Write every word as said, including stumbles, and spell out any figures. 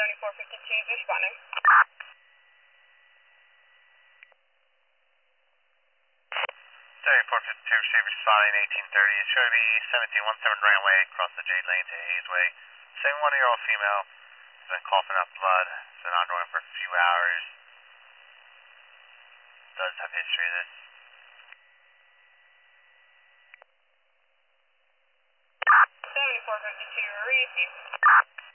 seventy-four fifty-two, responding. seventy-four fifty-two, receive responding eighteen thirty. It's going to be seventeen seventeen Randway across the Jade Lane to Hayesway. seventy-one-year-old female has been coughing up blood. It's been ongoing for a few hours. Does have history of this. seventy-four fifty-two, receive.